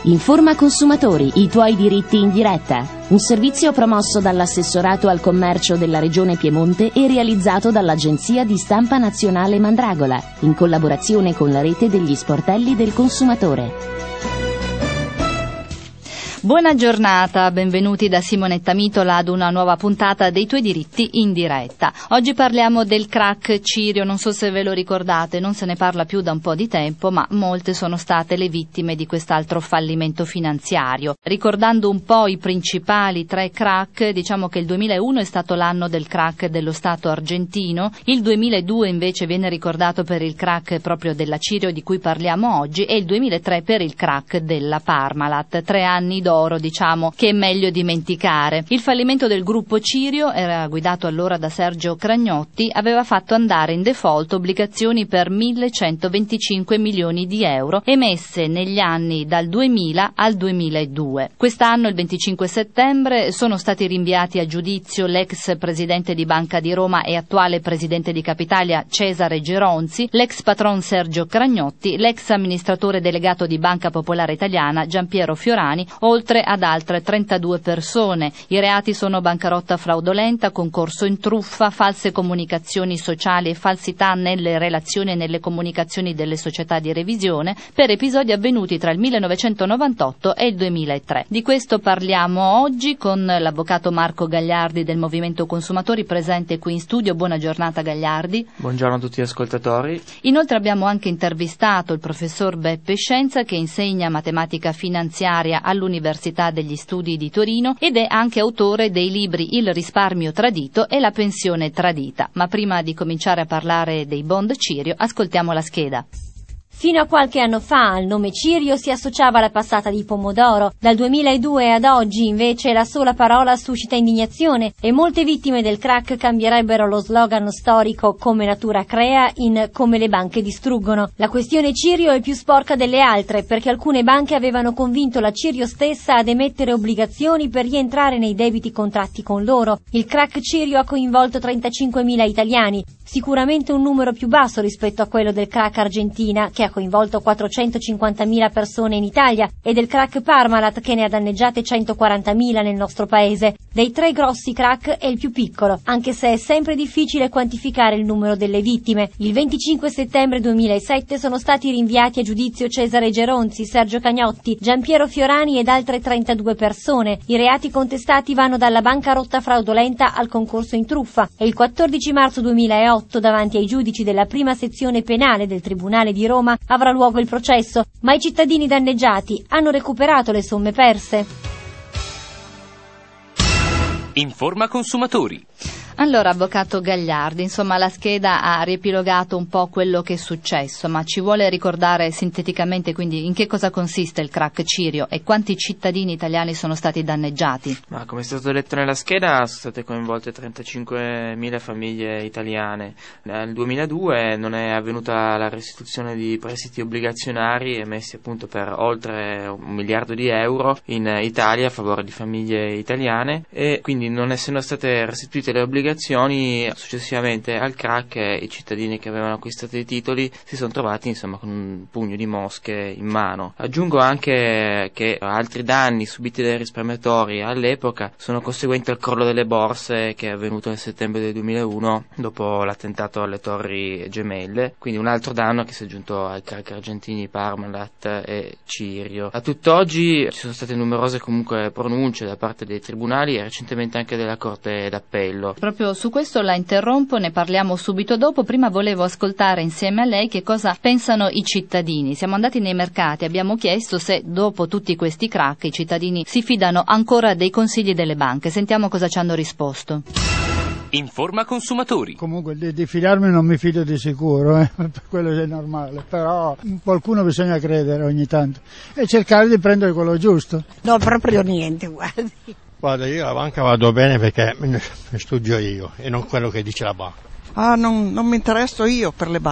Informa consumatori, i tuoi diritti in diretta. Un servizio promosso dall'Assessorato al Commercio della Regione Piemonte e realizzato dall'Agenzia di Stampa Nazionale Mandragola, in collaborazione con la rete degli sportelli del consumatore. Buona giornata, benvenuti da Simonetta Mitola ad una nuova puntata dei tuoi diritti in diretta. Oggi parliamo del crack Cirio, non so se ve lo ricordate, non se ne parla più da un po' di tempo, ma molte sono state le vittime di quest'altro fallimento finanziario. Ricordando un po' i principali tre crack, diciamo che il 2001 è stato l'anno del crack dello Stato argentino, il 2002 invece viene ricordato per il crack proprio della Cirio di cui parliamo oggi e il 2003 per il crack della Parmalat. 3 anni d'oro, diciamo, che è meglio dimenticare. Il fallimento del gruppo Cirio, era guidato allora da Sergio Cragnotti, aveva fatto andare in default obbligazioni per 1.125 milioni di euro emesse negli anni dal 2000 al 2002. Quest'anno, il 25 settembre, sono stati rinviati a giudizio l'ex presidente di Banca di Roma e attuale presidente di Capitalia Cesare Geronzi, l'ex patron Sergio Cragnotti, l'ex amministratore delegato di Banca Popolare Italiana Giampiero Fiorani, oltre ad altre 32 persone. I reati sono bancarotta fraudolenta, concorso in truffa, false comunicazioni sociali e falsità nelle relazioni e nelle comunicazioni delle società di revisione per episodi avvenuti tra il 1998 e il 2003. Di questo parliamo oggi con l'avvocato Marco Gagliardi del Movimento Consumatori, presente qui in studio. Buona giornata, Gagliardi. Buongiorno a tutti gli ascoltatori. Inoltre abbiamo anche intervistato il professor Beppe Scienza, che insegna matematica finanziaria all'Università degli Studi di Torino ed è anche autore dei libri Il risparmio tradito e La pensione tradita. Ma prima di cominciare a parlare dei bond Cirio, ascoltiamo la scheda. Fino a qualche anno fa al nome Cirio si associava alla passata di pomodoro. Dal 2002 ad oggi invece la sola parola suscita indignazione e molte vittime del crack cambierebbero lo slogan storico "come natura crea" in "come le banche distruggono". La questione Cirio è più sporca delle altre perché alcune banche avevano convinto la Cirio stessa ad emettere obbligazioni per rientrare nei debiti contratti con loro. Il crack Cirio ha coinvolto 35.000 italiani, sicuramente un numero più basso rispetto a quello del crack Argentina, che ha coinvolto 450.000 persone in Italia, e del crack Parmalat, che ne ha danneggiate 140.000 nel nostro paese. Dei 3 grossi crack è il più piccolo, anche se è sempre difficile quantificare il numero delle vittime. Il 25 settembre 2007 sono stati rinviati a giudizio Cesare Geronzi, Sergio Cragnotti, Giampiero Fiorani ed altre 32 persone. I reati contestati vanno dalla bancarotta fraudolenta al concorso in truffa e il 14 marzo 2008, davanti ai giudici della prima sezione penale del Tribunale di Roma, avrà luogo il processo, ma i cittadini danneggiati hanno recuperato le somme perse. Informa consumatori. Allora, avvocato Gagliardi, insomma la scheda ha riepilogato un po' quello che è successo, ma ci vuole ricordare sinteticamente quindi in che cosa consiste il crack Cirio e quanti cittadini italiani sono stati danneggiati? Ma come è stato detto nella scheda, sono state coinvolte 35.000 famiglie italiane. Nel 2002 non è avvenuta la restituzione di prestiti obbligazionari emessi appunto per oltre 1 miliardo di euro in Italia a favore di famiglie italiane, e quindi non essendo state restituite le obbligazioni, successivamente al crack i cittadini che avevano acquistato i titoli si sono trovati insomma con un pugno di mosche in mano. Aggiungo anche che altri danni subiti dai risparmiatori all'epoca sono conseguenti al crollo delle borse che è avvenuto nel settembre del 2001 dopo l'attentato alle Torri Gemelle, quindi un altro danno che si è aggiunto ai crack argentini Parmalat e Cirio. A tutt'oggi ci sono state numerose comunque pronunce da parte dei tribunali e recentemente anche della Corte d'Appello. Proprio su questo la interrompo, ne parliamo subito dopo. Prima volevo ascoltare insieme a lei che cosa pensano i cittadini. Siamo andati nei mercati, abbiamo chiesto se dopo tutti questi crack i cittadini si fidano ancora dei consigli delle banche. Sentiamo cosa ci hanno risposto. Informa consumatori. Comunque di fidarmi non mi fido di sicuro, quello è normale, però qualcuno bisogna credere ogni tanto e cercare di prendere quello giusto. No, proprio niente, guardi. Guarda, io alla banca vado bene perché studio io e non quello che dice la banca. Non mi interesso io per le banche.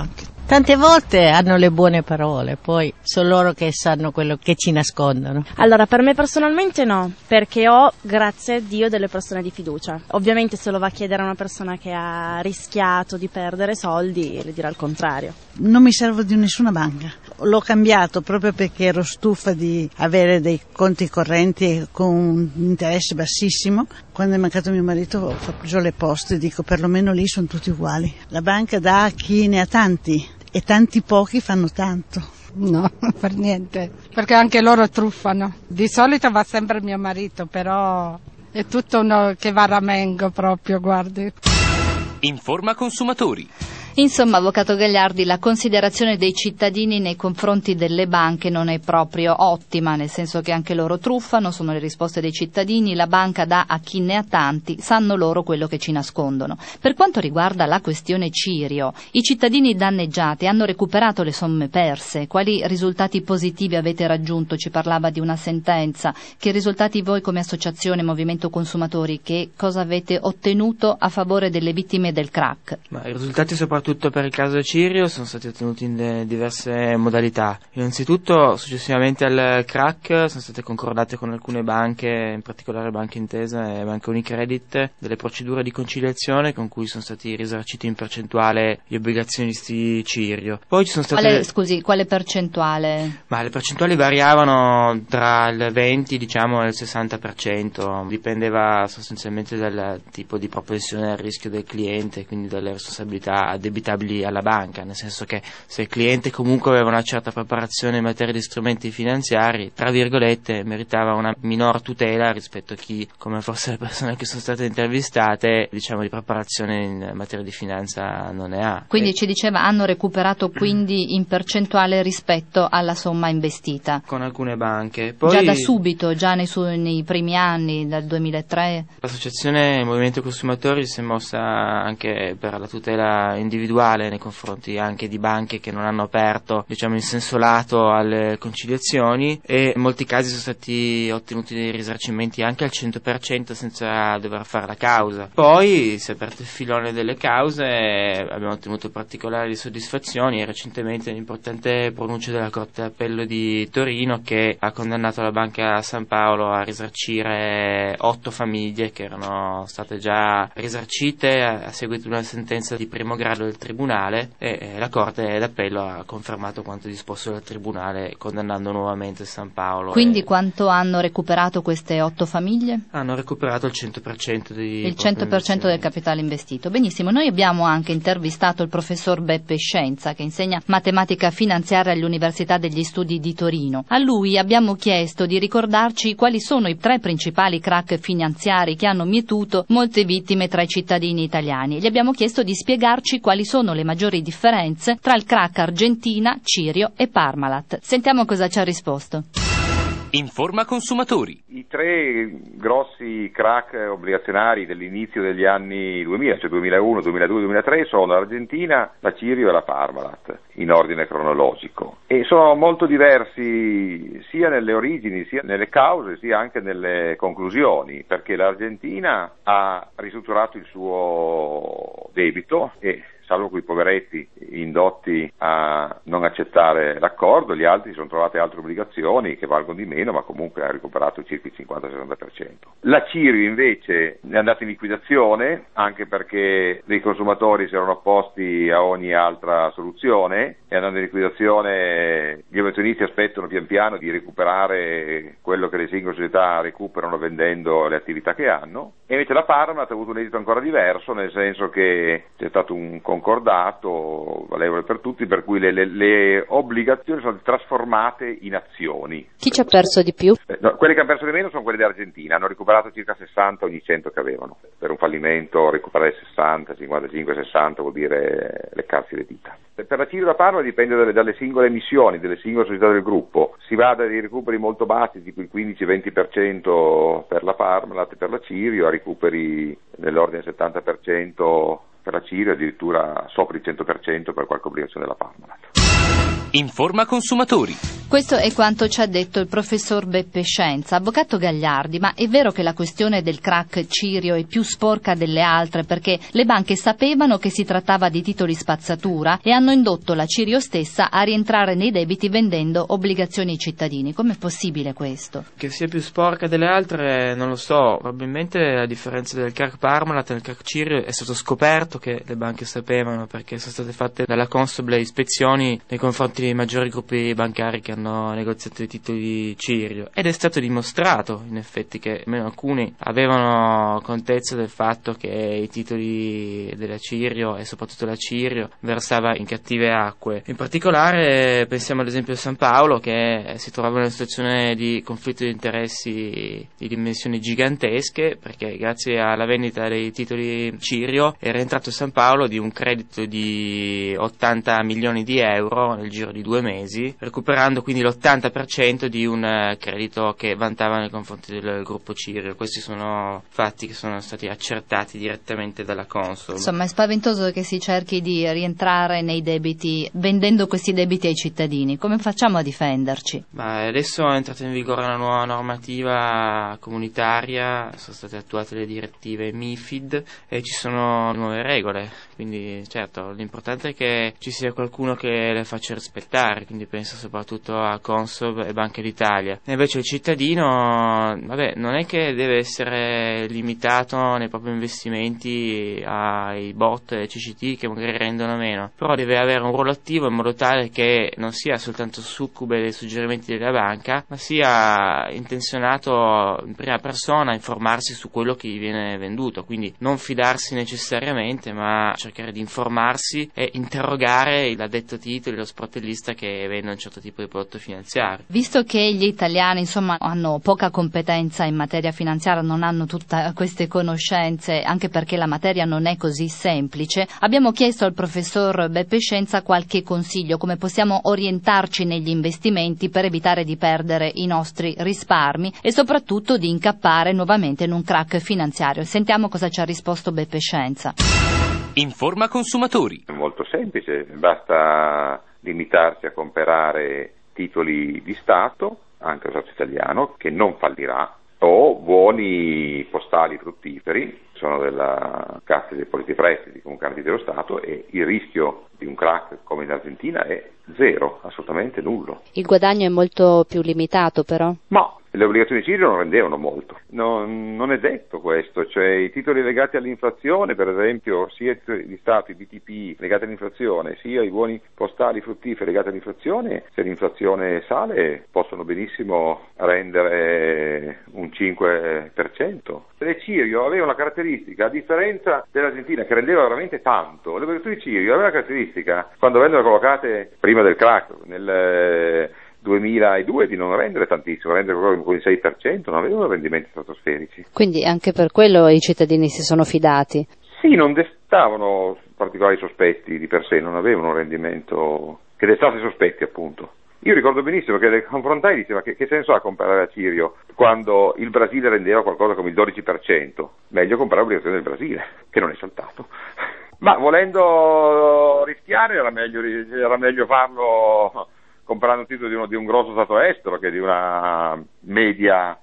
Tante volte hanno le buone parole, poi sono loro che sanno quello che ci nascondono. Allora, per me personalmente no, perché ho, grazie a Dio, delle persone di fiducia. Ovviamente se lo va a chiedere a una persona che ha rischiato di perdere soldi, le dirà il contrario. Non mi servo di nessuna banca. L'ho cambiato proprio perché ero stufa di avere dei conti correnti con un interesse bassissimo. Quando è mancato mio marito ho preso le poste e dico perlomeno lì sono tutti uguali. La banca dà a chi ne ha tanti e tanti pochi fanno tanto. No, per niente, perché anche loro truffano. Di solito va sempre mio marito, però è tutto uno che va a ramengo proprio, guardi. Informa consumatori. Insomma, avvocato Gagliardi, la considerazione dei cittadini nei confronti delle banche non è proprio ottima, nel senso che anche loro truffano, sono le risposte dei cittadini, la banca dà a chi ne ha tanti, sanno loro quello che ci nascondono. Per quanto riguarda la questione Cirio, i cittadini danneggiati hanno recuperato le somme perse, quali risultati positivi avete raggiunto? Ci parlava di una sentenza, che risultati voi come associazione Movimento Consumatori, che cosa avete ottenuto a favore delle vittime del crack? Ma i risultati soprattutto per il caso Cirio sono stati ottenuti in diverse modalità. Innanzitutto, successivamente al crack, sono state concordate con alcune banche, in particolare Banca Intesa e Banca Unicredit, delle procedure di conciliazione con cui sono stati risarciti in percentuale gli obbligazionisti Cirio. Poi ci sono state... Quale percentuale? Ma le percentuali variavano tra il 20 e il 60%, dipendeva sostanzialmente dal tipo di propensione al rischio del cliente, quindi dalle responsabilità addebitabili alla banca, nel senso che se il cliente comunque aveva una certa preparazione in materia di strumenti finanziari, tra virgolette, meritava una minor tutela rispetto a chi, come forse le persone che sono state intervistate, di preparazione in materia di finanza non ne ha. Quindi ci diceva hanno recuperato quindi in percentuale rispetto alla somma investita. Con alcune banche. Poi, già da subito, già nei primi anni, dal 2003. L'associazione Movimento Consumatori si è mossa anche per la tutela individuale nei confronti anche di banche che non hanno aperto in senso lato alle conciliazioni, e in molti casi sono stati ottenuti dei risarcimenti anche al 100% senza dover fare la causa. Poi si è aperto il filone delle cause, abbiamo ottenuto particolari soddisfazioni e recentemente un'importante pronuncia della Corte d'Appello di Torino che ha condannato la Banca San Paolo a risarcire 8 famiglie che erano state già risarcite a seguito di una sentenza di primo grado del Tribunale, e la Corte d'Appello ha confermato quanto disposto dal Tribunale, condannando nuovamente San Paolo. Quindi quanto hanno recuperato queste 8 famiglie? Hanno recuperato il 100% il 100% del capitale investito. Benissimo, noi abbiamo anche intervistato il professor Beppe Scienza, che insegna matematica finanziaria all'Università degli Studi di Torino. A lui abbiamo chiesto di ricordarci quali sono i 3 principali crack finanziari che hanno mietuto molte vittime tra i cittadini italiani. Gli abbiamo chiesto di spiegarci quali sono le maggiori differenze tra il crack Argentina, Cirio e Parmalat. Sentiamo cosa ci ha risposto. Informa consumatori. I 3 grossi crack obbligazionari dell'inizio degli anni 2000, cioè 2001, 2002, 2003, sono l'Argentina, la Cirio e la Parmalat, in ordine cronologico. E sono molto diversi sia nelle origini, sia nelle cause, sia anche nelle conclusioni, perché l'Argentina ha ristrutturato il suo debito e, salvo quei poveretti indotti a non accettare l'accordo, gli altri si sono trovate altre obbligazioni che valgono di meno, ma comunque ha recuperato circa il 50-60%. La Cirio invece è andata in liquidazione, anche perché dei consumatori si erano opposti a ogni altra soluzione, e andando in liquidazione gli obbligazionisti aspettano pian piano di recuperare quello che le singole società recuperano vendendo le attività che hanno, e invece la Parmalat ha avuto un esito ancora diverso, nel senso che c'è stato un concordato valevole per tutti, per cui le obbligazioni sono trasformate in azioni. Chi ci ha perso di più? No, quelli che hanno perso di meno sono quelli dell'Argentina, hanno recuperato circa 60 ogni 100 che avevano. Per un fallimento recuperare 60, 55, 60 vuol dire leccarsi le dita. Per la Cirio e la Parmalat dipende dalle singole emissioni, delle singole società del gruppo. Si va da dei recuperi molto bassi, tipo il 15-20% per la Parmalat e per la Cirio, a recuperi nell'ordine del 70% per la Cirio, addirittura sopra il 100% per qualche obbligazione della Parmalat. Informa consumatori. Questo è quanto ci ha detto il professor Beppe Scienza. Avvocato Gagliardi, ma è vero che la questione del crack Cirio è più sporca delle altre perché le banche sapevano che si trattava di titoli spazzatura e hanno indotto la Cirio stessa a rientrare nei debiti vendendo obbligazioni ai cittadini? Com'è possibile questo? Che sia più sporca delle altre non lo so, probabilmente a differenza del crack Parmalat, nel crack Cirio è stato scoperto che le banche sapevano, perché sono state fatte dalla Consob le ispezioni nei confronti dei maggiori gruppi bancari che hanno negoziato i titoli Cirio, ed è stato dimostrato in effetti che almeno alcuni avevano contezza del fatto che i titoli della Cirio e soprattutto la Cirio versava in cattive acque. In particolare pensiamo ad esempio a San Paolo, che si trovava in una situazione di conflitto di interessi di dimensioni gigantesche, perché grazie alla vendita dei titoli Cirio era entrato San Paolo di un credito di 80 milioni di euro nel giro di 2 mesi, recuperando quindi l'80% di un credito che vantava nei confronti del gruppo Cirio. Questi sono fatti che sono stati accertati direttamente dalla Consob. Insomma, è spaventoso che si cerchi di rientrare nei debiti vendendo questi debiti ai cittadini. Come facciamo a difenderci? Ma adesso è entrata in vigore una nuova normativa comunitaria, sono state attuate le direttive MiFID e ci sono nuove regole, quindi certo l'importante è che ci sia qualcuno che le faccia rispettare, quindi penso soprattutto a Consob e Banca d'Italia. E invece il cittadino, non è che deve essere limitato nei propri investimenti ai bot e CCT che magari rendono meno, però deve avere un ruolo attivo in modo tale che non sia soltanto succube dei suggerimenti della banca, ma sia intenzionato in prima persona a informarsi su quello che gli viene venduto, quindi non fidarsi necessariamente, ma cercare di informarsi e interrogare l'addetto titoli, lo sportellista che vende un certo tipo di prodotto finanziario. Visto che gli italiani hanno poca competenza in materia finanziaria, non hanno tutte queste conoscenze, anche perché la materia non è così semplice, abbiamo chiesto al professor Beppe Scienza qualche consiglio, come possiamo orientarci negli investimenti per evitare di perdere i nostri risparmi e soprattutto di incappare nuovamente in un crack finanziario. Sentiamo cosa ci ha risposto Beppe Scienza. Informa consumatori. È molto semplice, basta limitarsi a comprare titoli di Stato, anche lo Stato italiano, che non fallirà, o buoni postali fruttiferi, sono della Cassa dei Depositi Prestiti, comunque garanti dello Stato, e il rischio di un crack come in Argentina è zero, assolutamente nullo. Il guadagno è molto più limitato però? Ma le obbligazioni Cirio non rendevano molto, non è detto questo, cioè i titoli legati all'inflazione, per esempio sia di Stato, i BTP legati all'inflazione, sia i buoni postali fruttiferi legati all'inflazione, se l'inflazione sale possono benissimo rendere un 5%. Le Cirio avevano la caratteristica, a differenza dell'Argentina che rendeva veramente tanto, le obbligazioni Cirio avevano la caratteristica, quando vennero collocate prima del crack, nel 2002, di non rendere tantissimo, rendere con il 6%, non avevano rendimenti stratosferici. Quindi anche per quello i cittadini si sono fidati? Sì, non destavano particolari sospetti di per sé, non avevano un rendimento che destasse sospetti, appunto. Io ricordo benissimo che le confrontai e diceva che senso ha comprare a Cirio quando il Brasile rendeva qualcosa come il 12%, meglio comprare obbligazioni del Brasile, che non è saltato. Ma volendo rischiare era meglio farlo comprando un titolo di un grosso stato estero che di una media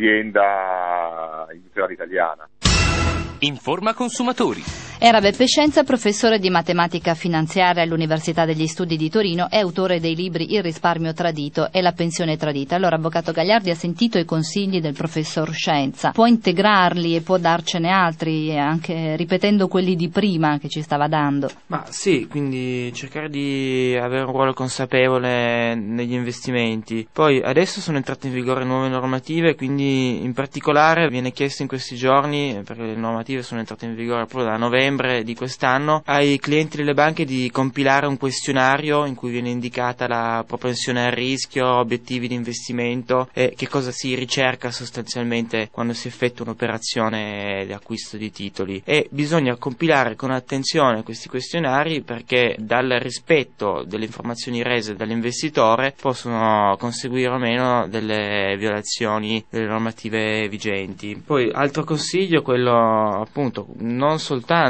azienda industriale italiana. Informa consumatori. Era Beppe Scienza, professore di matematica finanziaria all'Università degli Studi di Torino e autore dei libri Il risparmio tradito e La pensione tradita. Allora, avvocato Gagliardi, ha sentito i consigli del professor Scienza. Può integrarli e può darcene altri, anche ripetendo quelli di prima che ci stava dando? Ma sì, quindi cercare di avere un ruolo consapevole negli investimenti. Poi adesso sono entrate in vigore nuove normative, quindi in particolare viene chiesto in questi giorni, perché le normative sono entrate in vigore proprio da novembre di quest'anno, ai clienti delle banche di compilare un questionario in cui viene indicata la propensione al rischio, obiettivi di investimento e che cosa si ricerca sostanzialmente quando si effettua un'operazione di acquisto di titoli, e bisogna compilare con attenzione questi questionari perché dal rispetto delle informazioni rese dall'investitore possono conseguire o meno delle violazioni delle normative vigenti. Poi altro consiglio, quello appunto non soltanto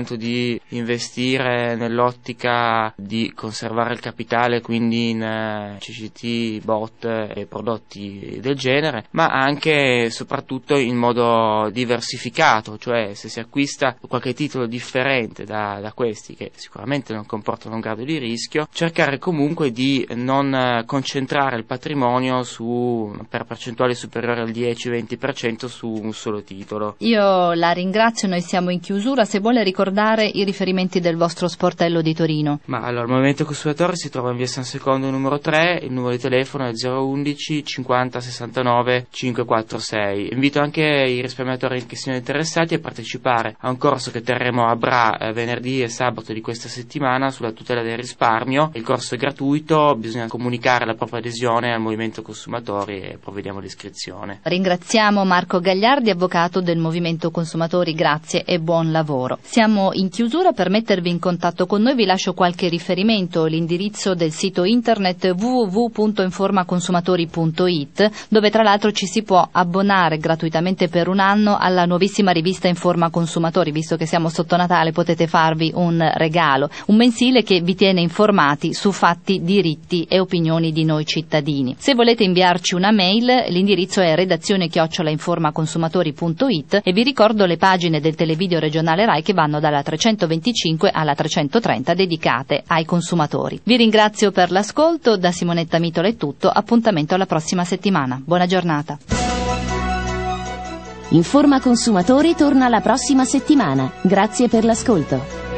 appunto di investire nell'ottica di conservare il capitale, quindi in CCT, bot e prodotti del genere, ma anche e soprattutto in modo diversificato, cioè se si acquista qualche titolo differente da questi, che sicuramente non comportano un grado di rischio, cercare comunque di non concentrare il patrimonio per percentuali superiori al 10-20% su un solo titolo. Io la ringrazio, noi siamo in chiusura. Se vuole ricordare i riferimenti del vostro sportello di Torino. Ma allora, il Movimento Consumatore si trova in via San Secondo numero 3, il numero di telefono è 011 50 69 546. Invito anche i risparmiatori che siano interessati a partecipare a un corso che terremo a Bra venerdì e sabato di questa settimana sulla tutela del risparmio. Il corso è gratuito, bisogna comunicare la propria adesione al Movimento Consumatori e provvediamo all'iscrizione. Ringraziamo Marco Gagliardi, avvocato del Movimento Consumatori, grazie e buon lavoro. Siamo in chiusura. Per mettervi in contatto con noi vi lascio qualche riferimento, l'indirizzo del sito internet www.informaconsumatori.it, dove tra l'altro ci si può abbonare gratuitamente per un anno alla nuovissima rivista Informa Consumatori. Visto che siamo sotto Natale, potete farvi un regalo, un mensile che vi tiene informati su fatti, diritti e opinioni di noi cittadini. Se volete inviarci una mail, l'indirizzo è redazione@informaconsumatori.it e vi ricordo le pagine del televideo regionale Rai che vanno dalla 325 alla 330 dedicate ai consumatori. Vi ringrazio per l'ascolto, da Simonetta Mitola è tutto, appuntamento alla prossima settimana. Buona giornata. Informa Consumatori torna la prossima settimana. Grazie per l'ascolto.